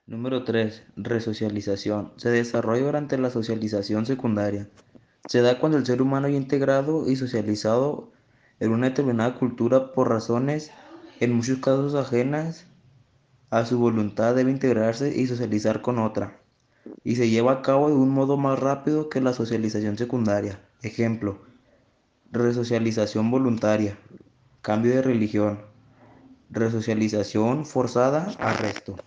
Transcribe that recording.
Número 3. Resocialización. Se desarrolla durante la socialización secundaria. Se da cuando el ser humano ya integrado y socializado en una determinada cultura por razones, en muchos casos ajenas a su voluntad, debe integrarse y socializar con otra, y se lleva a cabo de un modo más rápido que la socialización secundaria. Ejemplo: resocialización voluntaria, cambio de religión; resocialización forzada, arresto.